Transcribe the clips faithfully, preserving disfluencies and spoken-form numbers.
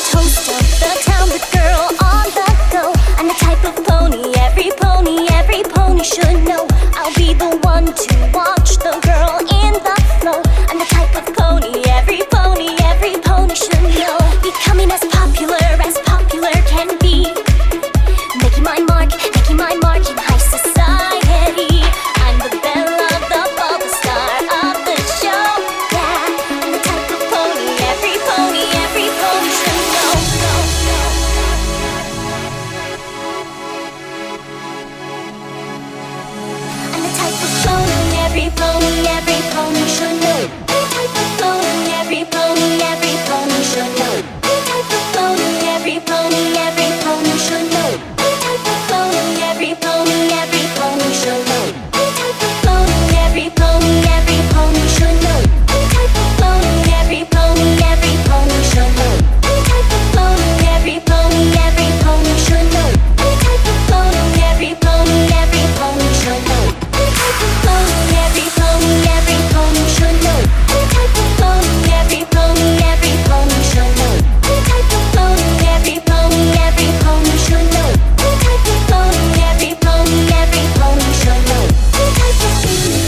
toast of the town, the girl on the go. I'm the type of pony every pony, every pony should know. I'll be the one to watch the girl in the flow. I'm the type of pony every pony, every pony should know. Becoming as popular as popular can be. Making my mark, making my mark in high society. I'm the belle of the ball, the star of the show. Yeah, I'm the type of pony every pony, every pony should know. I'm the type of pony every pony, every pony should know. I'm the type of pony every pony, every pony should know. I'm the type of pony every pony, every pony should know. Every pony, every pony should know. I'm the type of pony, every pony, every pony should know. I'm the type of pony, every pony, every pony should know. I'm the type of pony, every pony, every pony should know. I'm the type of pony, every pony, every pony should know. I'm the type of pony, every pony, every pony should know. I'm the type of pony, every pony, every pony should know. I'm the type of pony, every pony, every pony should know. I'm the type of pony, every pony, every pony should know. I'm the type of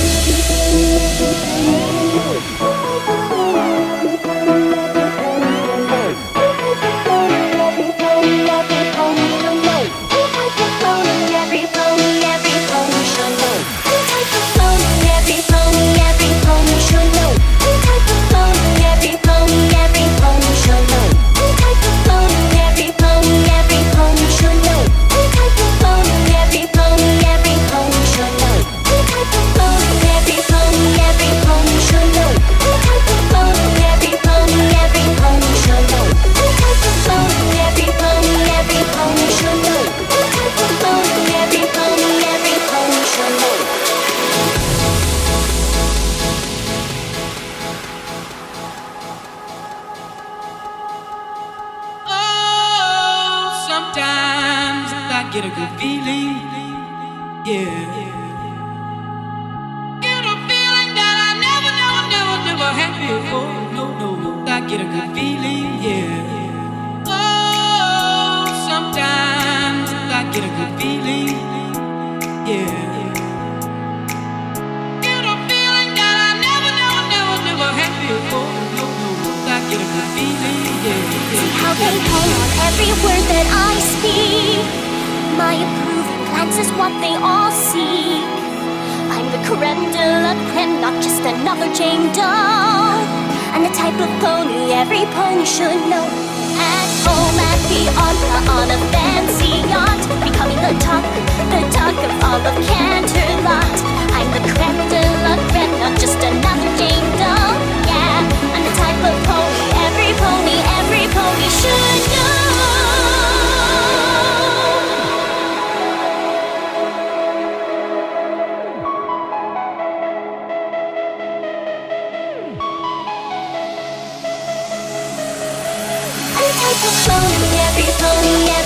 get a good feeling, yeah. Get a feeling that I never, never, never, never had before. No, no, no, I get a good feeling, yeah. Oh, sometimes I get a good feeling, yeah. Get a feeling that I never, never, never, never had before. No, no, no, I get a good feeling, yeah. See how they hang on every word that I speak. My approving glance is what they all seek. I'm the creme de la creme, not just another Jane Doe. I'm the type of pony every pony should know. At home, at the opera, on a fancy yacht, becoming the talk, the talk of all of Canterlot. I'm the creme de la creme, not just another Jane Doe. Yeah, I'm the type of pony every pony, every pony should know. Every pony, every pony,